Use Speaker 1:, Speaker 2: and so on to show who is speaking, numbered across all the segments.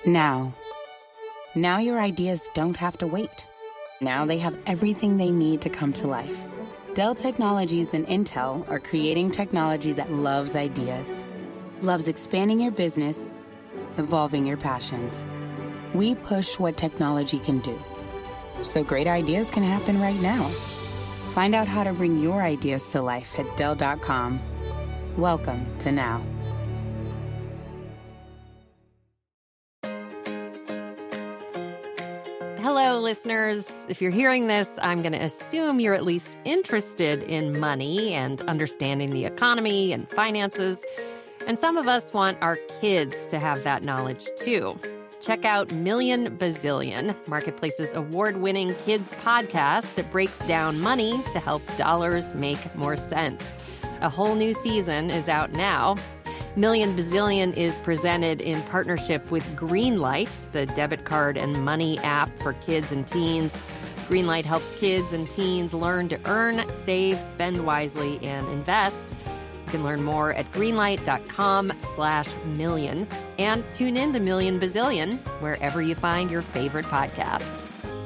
Speaker 1: Now. Now your ideas don't have to wait. Now they have everything they need to come to life. Dell Technologies and Intel are creating technology that loves ideas, loves expanding your business, evolving your passions. We push what technology can do, so great ideas can happen right now. Find out how to bring your ideas to life at Dell.com. Welcome to Now.
Speaker 2: Hello, listeners. If you're hearing this, I'm going to assume you're at least interested in money and understanding the economy and finances. And some of us want our kids to have that knowledge, too. Check out Million Bazillion, Marketplace's award-winning kids podcast that breaks down money to help dollars make more sense. A whole new season is out now. Million Bazillion is presented in partnership with Greenlight, the debit card and money app for kids and teens. Greenlight helps kids and teens learn to earn, save, spend wisely, and invest. You can learn more at greenlight.com/million and tune in to Million Bazillion wherever you find your favorite podcasts.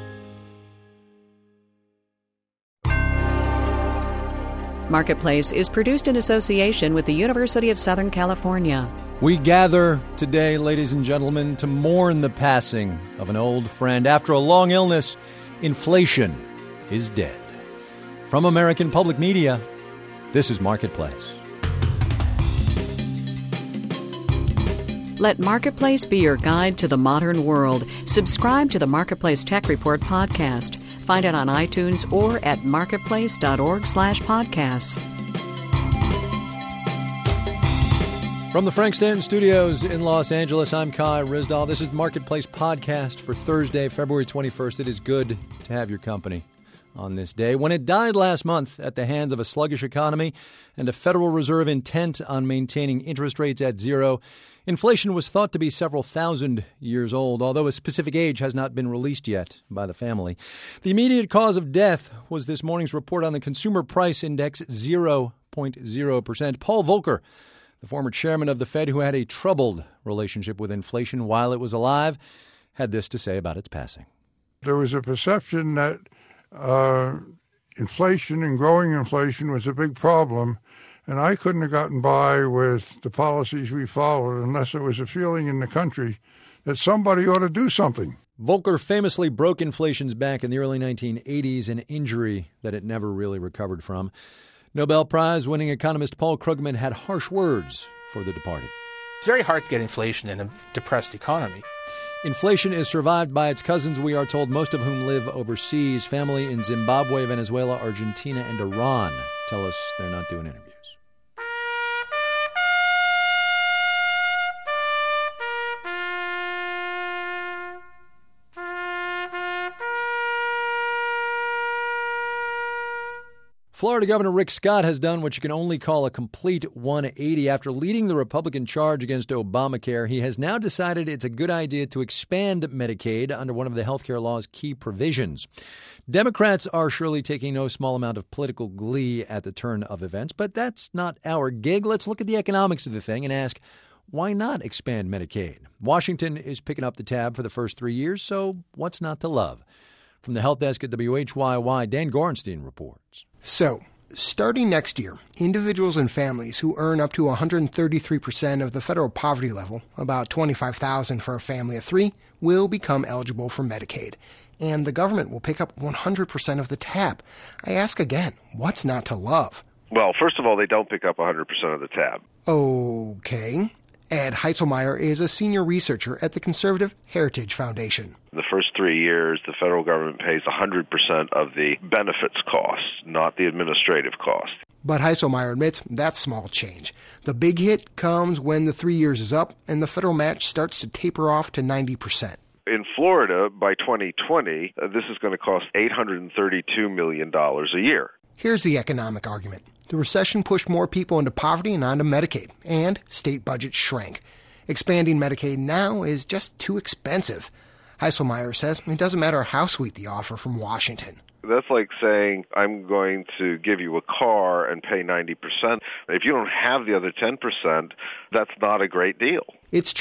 Speaker 3: Marketplace is produced in association with the University of Southern California.
Speaker 4: We gather today, ladies and gentlemen, to mourn the passing of an old friend. After a long illness, inflation is dead. From American Public Media, this is Marketplace.
Speaker 3: Let Marketplace be your guide to the modern world. Subscribe to the Marketplace Tech Report podcast. Find it on iTunes or at marketplace.org/podcasts.
Speaker 4: From the Frank Stanton Studios in Los Angeles, I'm Kai Ryssdal. This is the Marketplace podcast for Thursday, February 21st. It is good to have your company on this day. When it died last month at the hands of a sluggish economy and a Federal Reserve intent on maintaining interest rates at zero, inflation was thought to be several thousand years old, although a specific age has not been released yet by the family. The immediate cause of death was this morning's report on the Consumer Price Index, 0.0%. Paul Volcker, the former chairman of the Fed who had a troubled relationship with inflation while it was alive, had this to say about its passing.
Speaker 5: There was a perception that inflation and growing inflation was a big problem. And I couldn't have gotten by with the policies we followed unless there was a feeling in the country that somebody ought to do something.
Speaker 4: Volcker famously broke inflation's back in the early 1980s, an injury that it never really recovered from. Nobel Prize-winning economist Paul Krugman had harsh words for the departed.
Speaker 6: It's very hard to get inflation in a depressed economy.
Speaker 4: Inflation is survived by its cousins, we are told, most of whom live overseas. Family in Zimbabwe, Venezuela, Argentina, and Iran tell us they're not doing interviews. Florida Governor Rick Scott has done what you can only call a complete 180. After leading the Republican charge against Obamacare, he has now decided it's a good idea to expand Medicaid under one of the health care law's key provisions. Democrats are surely taking no small amount of political glee at the turn of events, but that's not our gig. Let's look at the economics of the thing and ask, why not expand Medicaid? Washington is picking up the tab for the first 3 years, so what's not to love? From the help desk at WHYY, Dan Gorenstein reports.
Speaker 7: So, starting next year, individuals and families who earn up to 133% of the federal poverty level, about $25,000 for a family of three, will become eligible for Medicaid. And the government will pick up 100% of the tab. I ask again, what's not to love?
Speaker 8: Well, first of all, they don't pick up 100% of the tab.
Speaker 7: Okay. Ed Heitzelmeyer is a senior researcher at the Conservative Heritage Foundation.
Speaker 8: The first 3 years, the federal government pays 100% of the benefits costs, not the administrative cost.
Speaker 7: But Heitzelmeyer admits that's small change. The big hit comes when the 3 years is up and the federal match starts to taper off to 90%.
Speaker 8: In Florida, by 2020, this is going to cost $832 million a year.
Speaker 7: Here's the economic argument. The recession pushed more people into poverty and onto Medicaid, and state budgets shrank. Expanding Medicaid now is just too expensive. Heitzelmeyer says it doesn't matter how sweet the offer from Washington.
Speaker 8: That's like saying, I'm going to give you a car and pay 90%. If you don't have the other 10%, that's not a great deal.
Speaker 7: It's true.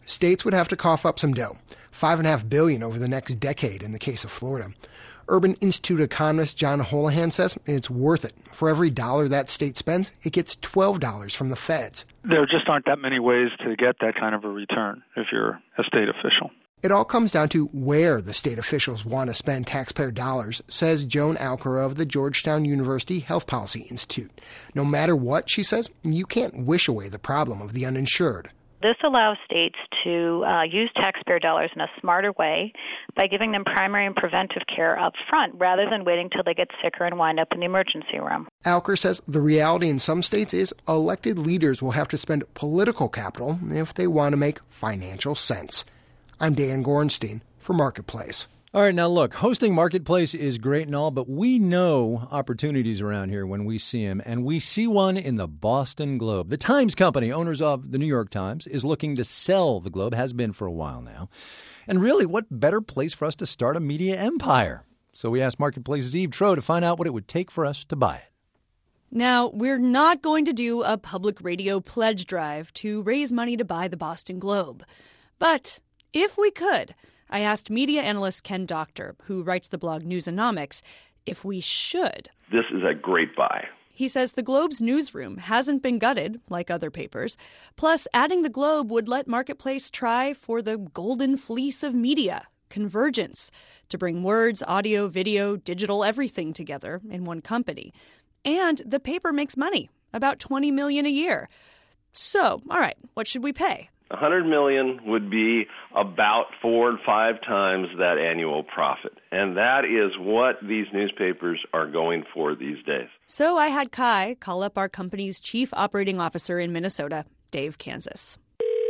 Speaker 7: States would have to cough up some dough, $5.5 billion over the next decade in the case of Florida. Urban Institute economist John Holohan says it's worth it. For every dollar that state spends, it gets $12 from the feds.
Speaker 9: There just aren't that many ways to get that kind of a return if you're a state official.
Speaker 7: It all comes down to where the state officials want to spend taxpayer dollars, says Joan Alker of the Georgetown University Health Policy Institute. No matter what, she says, you can't wish away the problem of the uninsured.
Speaker 10: This allows states to use taxpayer dollars in a smarter way by giving them primary and preventive care up front rather than waiting till they get sicker and wind up in the emergency room.
Speaker 7: Alker says the reality in some states is elected leaders will have to spend political capital if they want to make financial sense. I'm Dan Gorenstein for Marketplace.
Speaker 4: All right, now look, hosting Marketplace is great and all, but we know opportunities around here when we see them, and we see one in the Boston Globe. The Times Company, owners of the New York Times, is looking to sell the Globe, has been for a while now. And really, what better place for us to start a media empire? So we asked Marketplace's Eve Troeh to find out what it would take for us to buy it.
Speaker 11: Now, we're not going to do a public radio pledge drive to raise money to buy the Boston Globe. But if we could, I asked media analyst Ken Doctor, who writes the blog Newsonomics, if we should.
Speaker 12: This is a great buy.
Speaker 11: He says the Globe's newsroom hasn't been gutted, like other papers. Plus, adding the Globe would let Marketplace try for the golden fleece of media, convergence, to bring words, audio, video, digital, everything together in one company. And the paper makes money, about $20 million a year. So, all right, what should we pay?
Speaker 12: $100 million would be about 4 and 5 times that annual profit. And that is what these newspapers are going for these days.
Speaker 11: So I had Kai call up our company's chief operating officer in Minnesota, Dave Kansas.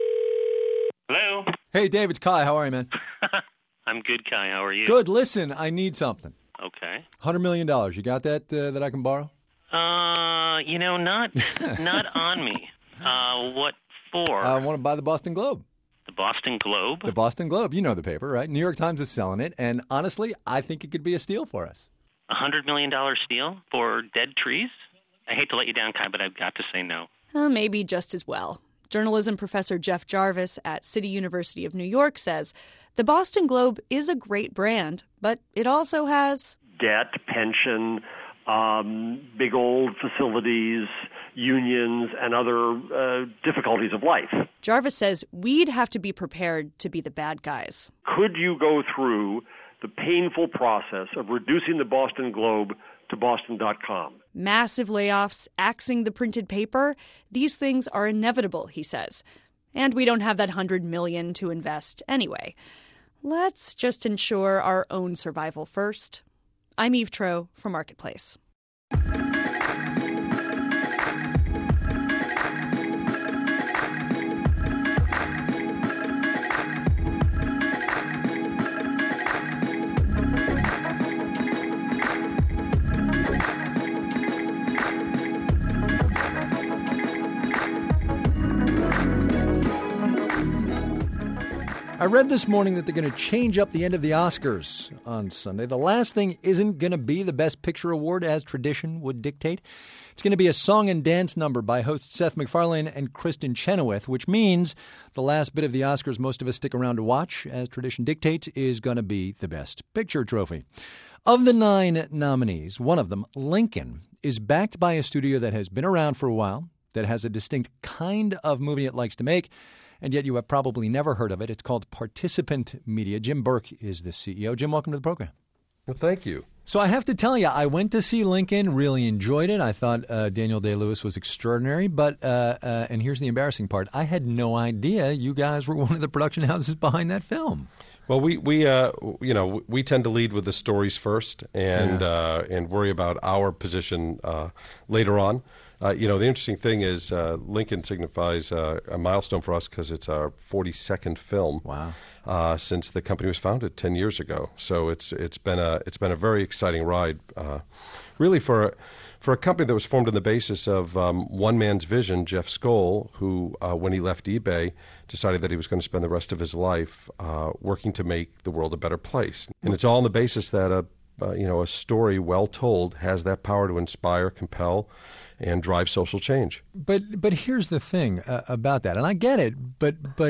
Speaker 13: Hello.
Speaker 4: Hey, Dave, it's Kai. How are you, man?
Speaker 13: I'm good, Kai. How are you?
Speaker 4: Good. Listen, I need something.
Speaker 13: Okay.
Speaker 4: $100 million. You got that that I can borrow?
Speaker 13: Not on me. What for?
Speaker 4: I want to buy the Boston Globe.
Speaker 13: The Boston Globe?
Speaker 4: The Boston Globe. You know the paper, right? New York Times is selling it, and honestly, I think it could be a steal for us.
Speaker 13: $100 million steal for dead trees? I hate to let you down, Kai, but I've got to say no.
Speaker 11: Maybe just as well. Journalism professor Jeff Jarvis at City University of New York says the Boston Globe is a great brand, but it also has
Speaker 14: debt, pension, big old facilities, unions, and other difficulties of life.
Speaker 11: Jarvis says we'd have to be prepared to be the bad guys.
Speaker 14: Could you go through the painful process of reducing the Boston Globe to Boston.com?
Speaker 11: Massive layoffs, axing the printed paper, these things are inevitable, he says. And we don't have that $100 million to invest anyway. Let's just ensure our own survival first. I'm Eve Troeh for Marketplace.
Speaker 4: I read this morning that they're going to change up the end of the Oscars on Sunday. The last thing isn't going to be the Best Picture award as tradition would dictate. It's going to be a song and dance number by hosts Seth MacFarlane and Kristen Chenoweth, which means the last bit of the Oscars most of us stick around to watch, as tradition dictates, is going to be the Best Picture trophy. Of the 9 nominees, one of them, Lincoln, is backed by a studio that has been around for a while, that has a distinct kind of movie it likes to make, and yet you have probably never heard of it. It's called Participant Media. Jim Burke is the CEO. Jim, welcome to the program.
Speaker 15: Well, thank you.
Speaker 4: So I have to tell you, I went to see Lincoln, really enjoyed it. I thought Daniel Day-Lewis was extraordinary, but and here's the embarrassing part. I had no idea you guys were one of the production houses behind that film.
Speaker 15: Well, we tend to lead with the stories first and worry about our position later on. The interesting thing is Lincoln signifies a milestone for us because it's our 42nd film.
Speaker 4: Wow.
Speaker 15: Since the company was founded 10 years ago. So it's been a very exciting ride, really for a company that was formed on the basis of one man's vision, Jeff Skoll, who when he left eBay decided that he was going to spend the rest of his life working to make the world a better place. And it's all on the basis that a story well told has that power to inspire, compel, and drive social change.
Speaker 4: But here's the thing about that, and I get it, but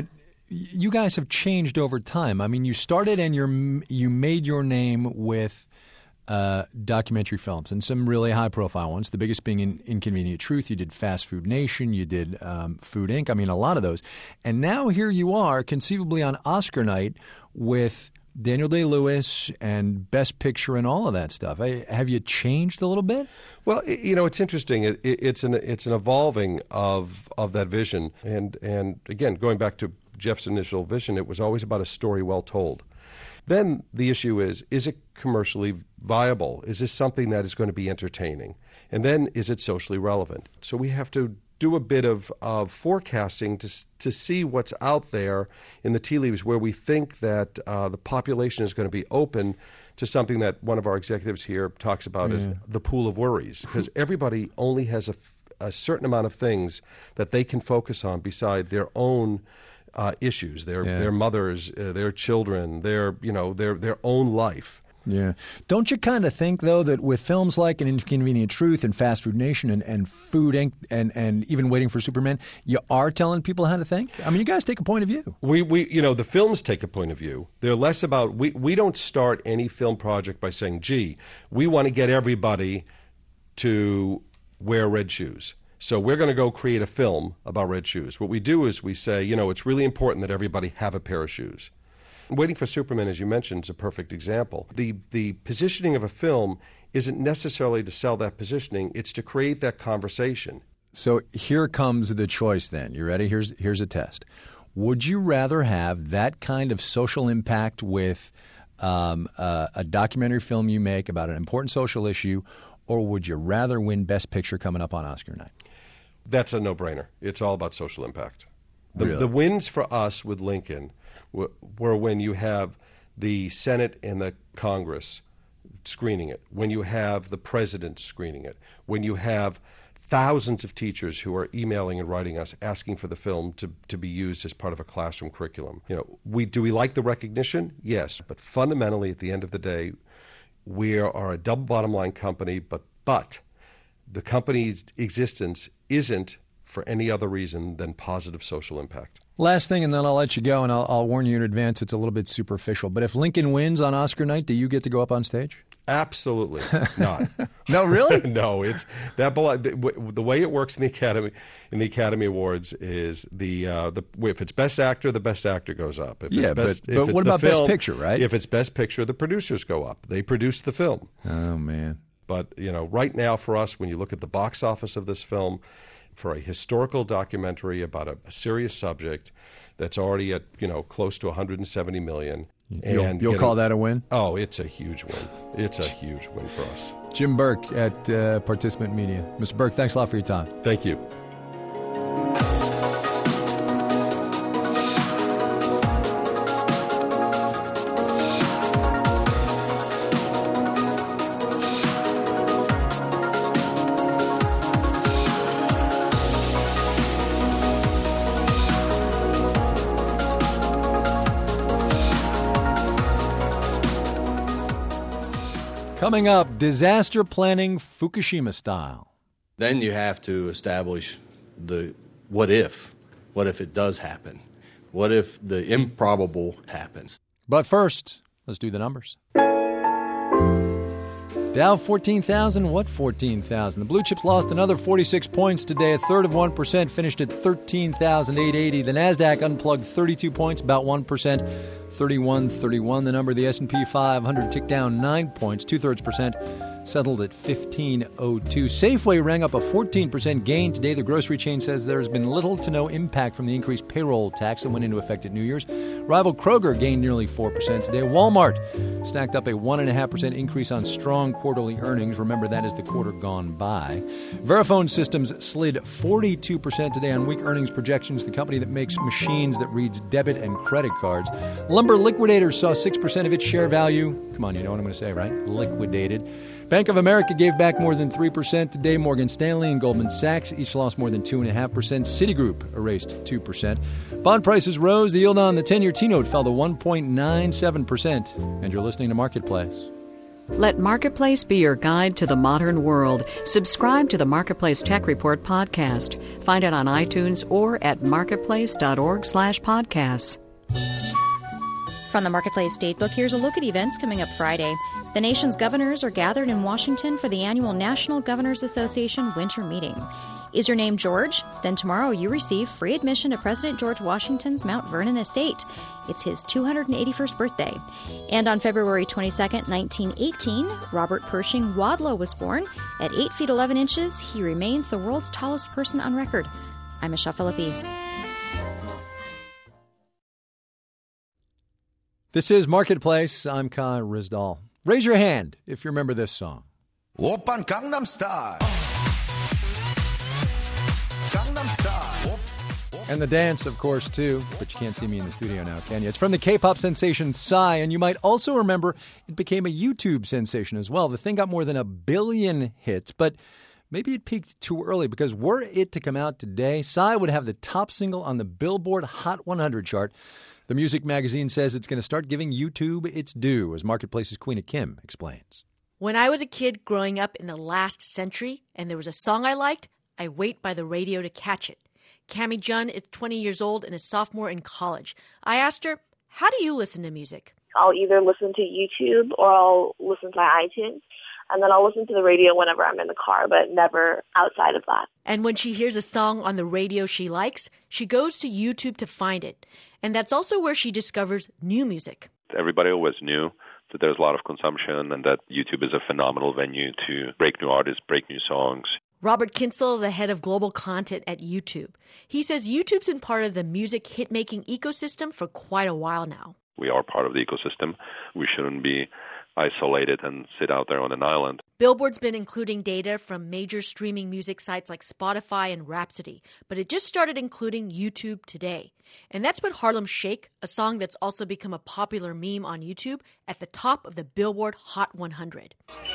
Speaker 4: you guys have changed over time. I mean, you started and you made your name with documentary films and some really high-profile ones, the biggest being Inconvenient Truth. You did Fast Food Nation. You did Food Inc. I mean, a lot of those. And now here you are, conceivably on Oscar night with Daniel Day-Lewis and Best Picture and all of that stuff. Have you changed a little bit?
Speaker 15: Well, it's interesting. It's an evolving of that vision. And again, going back to Jeff's initial vision, it was always about a story well told. Then the issue is it commercially viable? Is this something that is going to be entertaining? And then is it socially relevant? So we have to do a bit of forecasting to see what's out there in the tea leaves where we think that the population is going to be open to something that one of our executives here talks about as the pool of worries. Because everybody only has a certain amount of things that they can focus on beside their own issues, their mothers, their children, their own life.
Speaker 4: Yeah. Don't you kind of think, though, that with films like An Inconvenient Truth and Fast Food Nation and Food Inc. and even Waiting for Superman, you are telling people how to think? I mean, you guys take a point of view.
Speaker 15: We the films take a point of view. They're less about, we don't start any film project by saying, gee, we want to get everybody to wear red shoes. So we're going to go create a film about red shoes. What we do is we say, it's really important that everybody have a pair of shoes. Waiting for Superman, as you mentioned, is a perfect example. The positioning of a film isn't necessarily to sell that positioning. It's to create that conversation.
Speaker 4: So here comes the choice then. You ready? Here's a test. Would you rather have that kind of social impact with a documentary film you make about an important social issue, or would you rather win Best Picture coming up on Oscar night?
Speaker 15: That's a no-brainer. It's all about social impact.
Speaker 4: Really?
Speaker 15: The wins for us with Lincoln were when you have the Senate and the Congress screening it, when you have the president screening it, when you have thousands of teachers who are emailing and writing us asking for the film to be used as part of a classroom curriculum. Do we like the recognition? Yes. But fundamentally, at the end of the day, we are a double bottom line company, but the company's existence isn't for any other reason than positive social impact.
Speaker 4: Last thing, and then I'll let you go, and I'll warn you in advance, it's a little bit superficial. But if Lincoln wins on Oscar night, do you get to go up on stage?
Speaker 15: Absolutely not.
Speaker 4: No, really?
Speaker 15: No, it's that. The way it works in the Academy Awards is if it's Best Actor, the Best Actor goes up. If
Speaker 4: but what about Best Picture, right?
Speaker 15: If it's Best Picture, the producers go up. They produce the film.
Speaker 4: Oh man!
Speaker 15: But right now for us, when you look at the box office of this film, for a historical documentary about a serious subject that's already at close to $170 million.
Speaker 4: You'll call that a win?
Speaker 15: Oh, it's a huge win. It's a huge win for us.
Speaker 4: Jim Burke at Participant Media. Mr. Burke, thanks a lot for your time.
Speaker 15: Thank you.
Speaker 4: Coming up, disaster planning Fukushima style.
Speaker 16: Then you have to establish the what if. What if it does happen? What if the improbable happens?
Speaker 4: But first, let's do the numbers. Dow 14,000. What 14,000? The blue chips lost another 46 points today, a third of 1%, finished at 13,880. The NASDAQ unplugged 32 points, about 1%. 31.31 the number. The S&P 500 ticked down 9 points, 0.2%, settled at 1502. Safeway rang up a 14% gain today. The grocery chain says there has been little to no impact from the increased payroll tax that went into effect at New Year's. Rival Kroger gained nearly 4% today. Walmart stacked up a 1.5% increase on strong quarterly earnings. Remember, that is the quarter gone by. Verifone Systems slid 42% today on weak earnings projections. The company that makes machines that reads debit and credit cards. Lumber Liquidators saw 6% of its share value. Come on, you know what I'm going to say, right? Liquidated. Bank of America gave back more than 3% today. Morgan Stanley and Goldman Sachs each lost more than 2.5%. Citigroup erased 2%. Bond prices rose. The yield on the 10-year T-note fell to 1.97%. And you're listening to Marketplace.
Speaker 3: Let Marketplace be your guide to the modern world. Subscribe to the Marketplace Tech Report podcast. Find it on iTunes or at marketplace.org/podcasts.
Speaker 17: From the Marketplace Datebook, here's a look at events coming up Friday. The nation's governors are gathered in Washington for the annual National Governors Association winter meeting. Is your name George? Then tomorrow you receive free admission to President George Washington's Mount Vernon estate. It's his 281st birthday. And on February 22nd, 1918, Robert Pershing Wadlow was born. At 8 feet 11 inches, he remains the world's tallest person on record. I'm Michelle Philippi.
Speaker 4: This is Marketplace. I'm Kai Ryssdal. Raise your hand if you remember this song.
Speaker 18: Oppan Gangnam Style.
Speaker 4: And the dance, of course, too. But you can't see me in the studio now, can you? It's from the K-pop sensation Psy, and you might also remember it became a YouTube sensation as well. The thing got more than 1 billion hits, but maybe it peaked too early, because were it to come out today, Psy would have the top single on the Billboard Hot 100 chart. The music magazine says it's going to start giving YouTube its due, as Marketplace's Queena Kim explains.
Speaker 19: When I was a kid growing up in the last century and there was a song I liked, I wait by the radio to catch it. Cammie Jun is 20 years old and a sophomore in college. I asked her, how do you listen to music?
Speaker 20: I'll either listen to YouTube or I'll listen to my iTunes. And then I'll listen to the radio whenever I'm in the car, but never outside of that.
Speaker 19: And when she hears a song on the radio she likes, she goes to YouTube to find it. And that's also where she discovers new music.
Speaker 8: Everybody always knew that there's a lot of consumption and that YouTube is a phenomenal venue to break new artists, break new songs.
Speaker 19: Robert Kinsel is the head of global content at YouTube. He says YouTube's been part of the music hit-making ecosystem for quite a while now.
Speaker 8: We are part of the ecosystem. We shouldn't be isolated and sit out there on an island.
Speaker 19: Billboard's been including data from major streaming music sites like Spotify and Rhapsody, but it just started including YouTube today. And that's put Harlem Shake, a song that's also become a popular meme on YouTube, at the top of the Billboard Hot 100.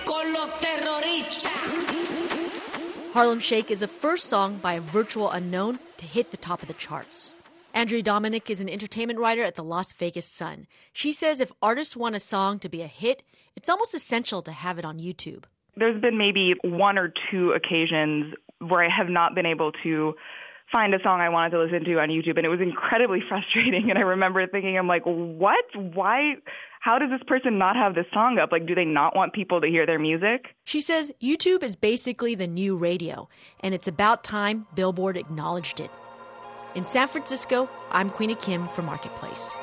Speaker 19: Harlem Shake is the first song by a virtual unknown to hit the top of the charts. Andrea Dominic is an entertainment writer at the Las Vegas Sun. She says if artists want a song to be a hit, it's almost essential to have it on YouTube.
Speaker 21: There's been maybe 1 or 2 occasions where I have not been able to find a song I wanted to listen to on YouTube, and it was incredibly frustrating. And I remember thinking, I'm like, what? Why? How does this person not have this song up? Like, do they not want people to hear their music?
Speaker 19: She says YouTube is basically the new radio, and it's about time Billboard acknowledged it. In San Francisco, I'm Queena Kim for Marketplace.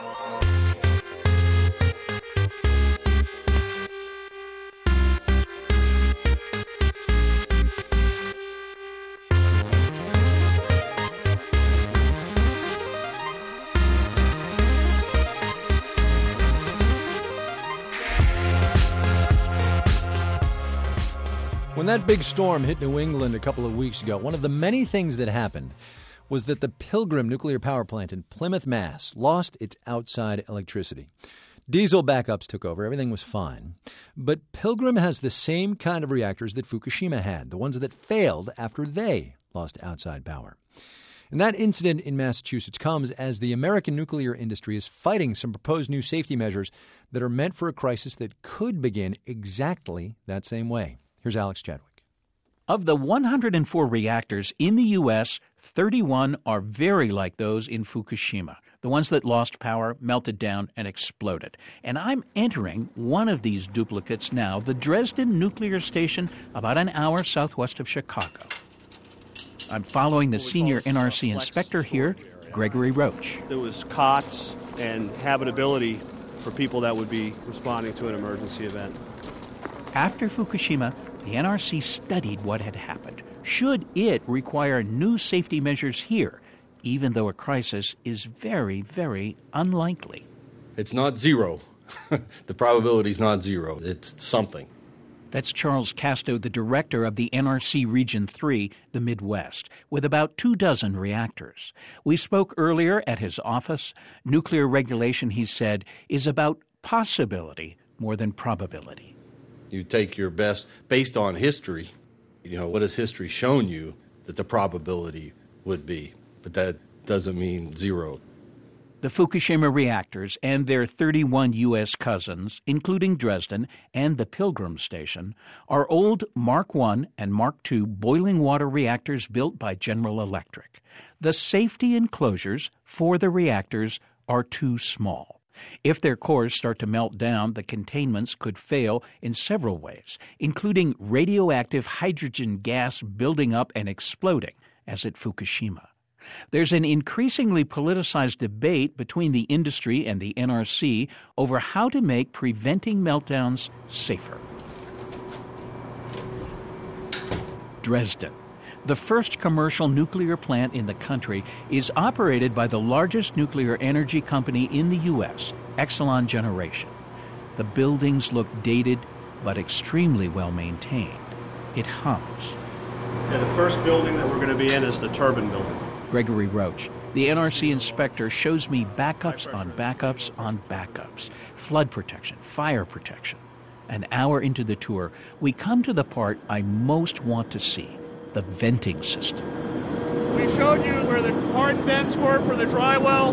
Speaker 4: When that big storm hit New England a couple of weeks ago, one of the many things that happened was that the Pilgrim nuclear power plant in Plymouth, Mass. lost its outside electricity. Diesel backups took over. Everything was fine. But Pilgrim has the same kind of reactors that Fukushima had, the ones that failed after they lost outside power. And that incident in Massachusetts comes as the American nuclear industry is fighting some proposed new safety measures that are meant for a crisis that could begin exactly that same way. Here's Alex Chadwick.
Speaker 22: Of the 104 reactors in the U.S., 31 are very like those in Fukushima, the ones that lost power, melted down, and exploded. And I'm entering one of these duplicates now, the Dresden Nuclear Station, about an hour southwest of Chicago. I'm following the senior NRC inspector here, Gregory Roach.
Speaker 23: There was cots and habitability for people that would be responding to an emergency event.
Speaker 22: After Fukushima, the NRC studied what had happened. Should it require new safety measures here, even though a crisis is very, very unlikely?
Speaker 16: It's not zero. The probability is not zero. It's something.
Speaker 22: That's Charles Casto, the director of the NRC Region 3, the Midwest, with about 24 reactors. We spoke earlier at his office. Nuclear regulation, he said, is about possibility more than probability.
Speaker 16: You take your best, based on history, what has history shown you that the probability would be? But that doesn't mean zero.
Speaker 22: The Fukushima reactors and their 31 U.S. cousins, including Dresden and the Pilgrim Station, are old Mark I and Mark II boiling water reactors built by General Electric. The safety enclosures for the reactors are too small. If their cores start to melt down, the containments could fail in several ways, including radioactive hydrogen gas building up and exploding, as at Fukushima. There's an increasingly politicized debate between the industry and the NRC over how to make preventing meltdowns safer. Dresden, the first commercial nuclear plant in the country, is operated by the largest nuclear energy company in the U.S., Exelon Generation. The buildings look dated but extremely well maintained. It hums.
Speaker 23: Yeah, the first building that we're going to be in is the turbine building.
Speaker 22: Gregory Roach, the NRC inspector, shows me backups on backups on backups, flood protection, fire protection. An hour into the tour, we come to the part I most want to see, the venting system.
Speaker 1: We showed you where the hardened vents were for the dry well,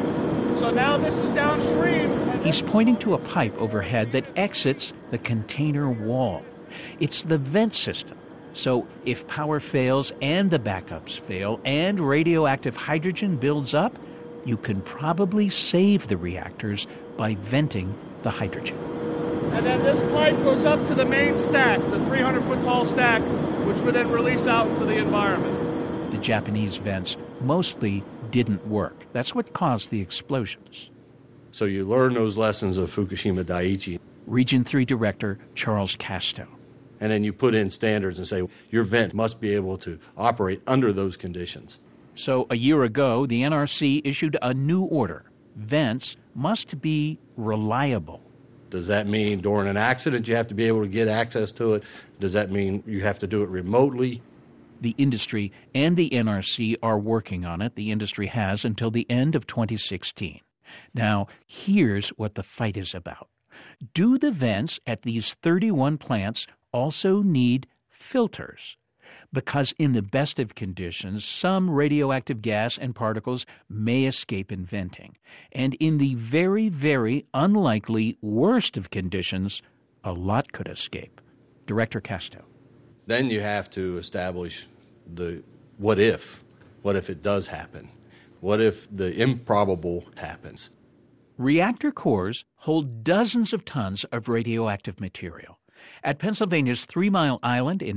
Speaker 1: so now this is downstream.
Speaker 22: He's pointing to a pipe overhead that exits the container wall. It's the vent system. So if power fails and the backups fail and radioactive hydrogen builds up, you can probably save the reactors by venting the hydrogen.
Speaker 1: And then this pipe goes up to the main stack, the 300-foot-tall stack, which would then release out into the environment.
Speaker 22: The Japanese vents mostly didn't work. That's what caused the explosions.
Speaker 16: So you learn those lessons of Fukushima Daiichi.
Speaker 22: Region 3 Director Charles Casto.
Speaker 16: And then you put in standards and say your vent must be able to operate under those conditions.
Speaker 22: So a year ago, the NRC issued a new order. Vents must be reliable.
Speaker 16: Does that mean during an accident you have to be able to get access to it? Does that mean you have to do it remotely?
Speaker 22: The industry and the NRC are working on it. The industry has until the end of 2016. Now, here's what the fight is about. Do the vents at these 31 plants also need filters? Because in the best of conditions, some radioactive gas and particles may escape in venting. And in the very, very unlikely worst of conditions, a lot could escape. Director Casto.
Speaker 16: Then you have to establish the what if. What if it does happen? What if the improbable happens?
Speaker 22: Reactor cores hold dozens of tons of radioactive material. At Pennsylvania's 3 Mile Island in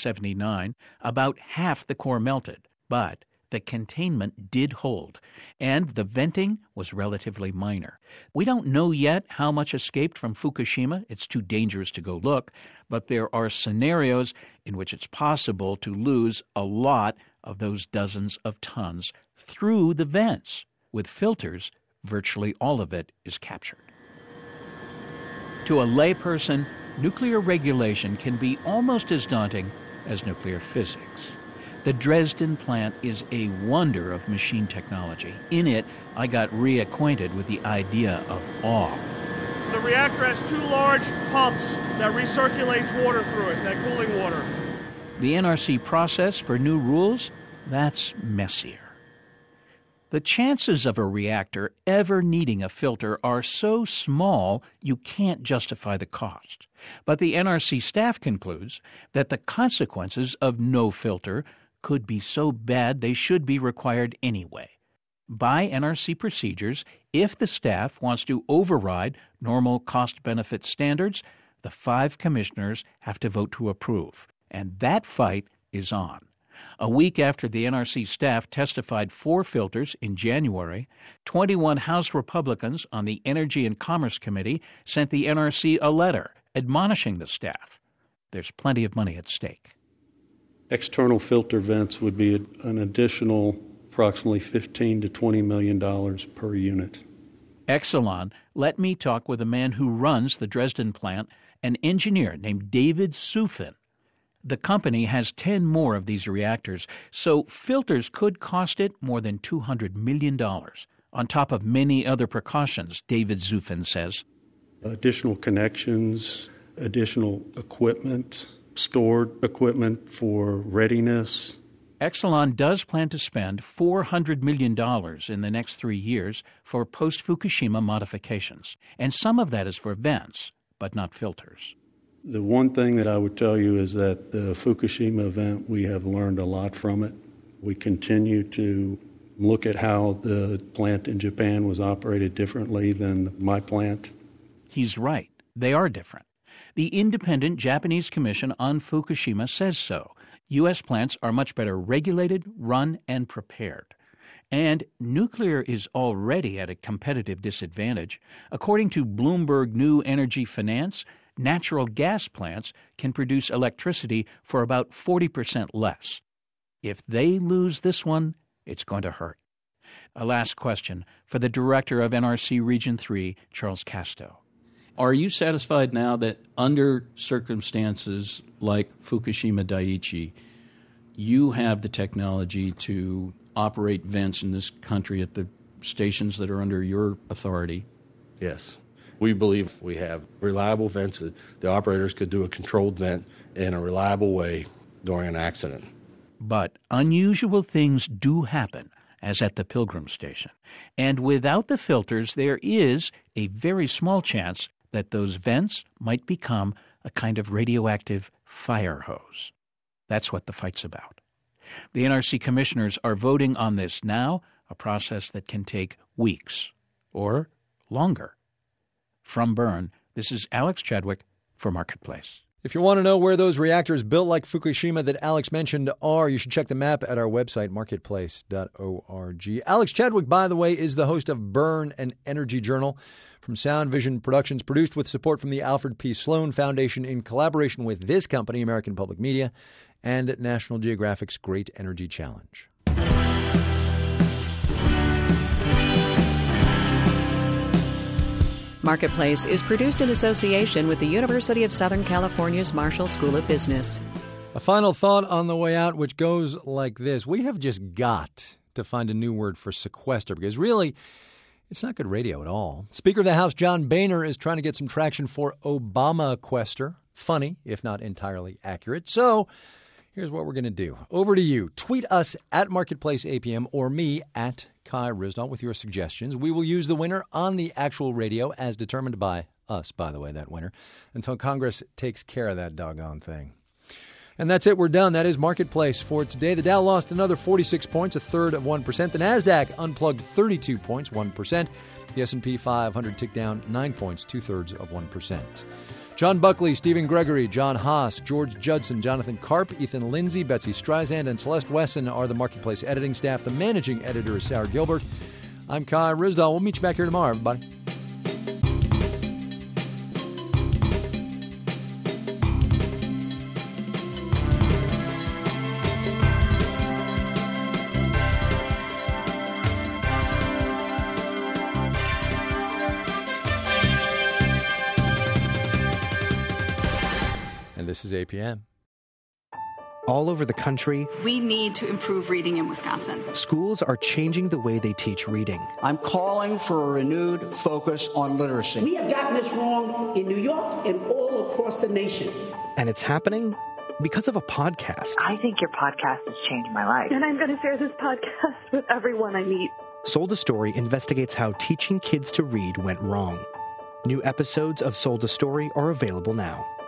Speaker 22: 1979, about half the core melted, but the containment did hold, and the venting was relatively minor. We don't know yet how much escaped from Fukushima. It's too dangerous to go look, but there are scenarios in which it's possible to lose a lot of those dozens of tons through the vents. With filters, virtually all of it is captured. To a layperson, nuclear regulation can be almost as daunting as nuclear physics. The Dresden plant is a wonder of machine technology. In it, I got reacquainted with the idea of awe.
Speaker 1: The reactor has 2 large pumps that recirculates water through it, that cooling water.
Speaker 22: The NRC process for new rules, that's messier. The chances of a reactor ever needing a filter are so small you can't justify the cost. But the NRC staff concludes that the consequences of no filter could be so bad they should be required anyway. By NRC procedures, if the staff wants to override normal cost-benefit standards, the 5 commissioners have to vote to approve. And that fight is on. A week after the NRC staff testified for filters in January, 21 House Republicans on the Energy and Commerce Committee sent the NRC a letter admonishing the staff. There's plenty of money at stake.
Speaker 2: External filter vents would be an additional approximately $15 to $20 million per unit.
Speaker 22: Exelon let me talk with a man who runs the Dresden plant, an engineer named David Sufin. The company has 10 more of these reactors, so filters could cost it more than $200 million, on top of many other precautions, David Sufin says.
Speaker 2: Additional connections, additional equipment, stored equipment for readiness.
Speaker 22: Exelon does plan to spend $400 million in the next 3 years for post-Fukushima modifications, and some of that is for vents, but not filters.
Speaker 2: The one thing that I would tell you is that the Fukushima event, we have learned a lot from it. We continue to look at how the plant in Japan was operated differently than my plant.
Speaker 22: He's right. They are different. The independent Japanese Commission on Fukushima says so. U.S. plants are much better regulated, run, and prepared. And nuclear is already at a competitive disadvantage. According to Bloomberg New Energy Finance, natural gas plants can produce electricity for about 40% less. If they lose this one, it's going to hurt. A last question for the director of NRC Region 3, Charles Casto.
Speaker 2: Are you satisfied now that under circumstances like Fukushima Daiichi, you have the technology to operate vents in this country at the stations that are under your authority?
Speaker 16: Yes. We believe we have reliable vents that the operators could do a controlled vent in a reliable way during an accident.
Speaker 22: But unusual things do happen, as at the Pilgrim Station. And without the filters, there is a very small chance that those vents might become a kind of radioactive fire hose. That's what the fight's about. The NRC commissioners are voting on this now, a process that can take weeks or longer. From Bern, this is Alex Chadwick for Marketplace.
Speaker 4: If you want to know where those reactors built like Fukushima that Alex mentioned are, you should check the map at our website, marketplace.org. Alex Chadwick, by the way, is the host of Burn, an Energy Journal from Sound Vision Productions, produced with support from the Alfred P. Sloan Foundation in collaboration with this company, American Public Media, and National Geographic's Great Energy Challenge.
Speaker 3: Marketplace is produced in association with the University of Southern California's Marshall School of Business.
Speaker 4: A final thought on the way out, which goes like this. We have just got to find a new word for sequester, because really, it's not good radio at all. Speaker of the House John Boehner is trying to get some traction for Obama-quester. Funny, if not entirely accurate. So here's what we're going to do. Over to you. Tweet us at Marketplace APM or me at Kai Ryssdal with your suggestions. We will use the winner on the actual radio as determined by us, by the way, that winner, until Congress takes care of that doggone thing. And that's it. We're done. That is Marketplace for today. The Dow lost another 46 points, 1/3%. The Nasdaq unplugged 32 points, 1%. The S&P 500 ticked down 9 points, 2/3%. John Buckley, Stephen Gregory, John Haas, George Judson, Jonathan Karp, Ethan Lindsay, Betsy Streisand, and Celeste Wesson are the Marketplace editing staff. The managing editor is Sarah Gilbert. I'm Kai Ryssdal. We'll meet you back here tomorrow, everybody. This is APM.
Speaker 5: All over the country,
Speaker 6: we need to improve reading in Wisconsin.
Speaker 5: Schools are changing the way they teach reading.
Speaker 9: I'm calling for a renewed focus on literacy.
Speaker 24: We have gotten this wrong in New York and all across the nation.
Speaker 5: And it's happening because of a podcast.
Speaker 25: I think your podcast has changed my life.
Speaker 26: And I'm going to share this podcast with everyone I meet.
Speaker 5: Sold a Story investigates how teaching kids to read went wrong. New episodes of Sold a Story are available now.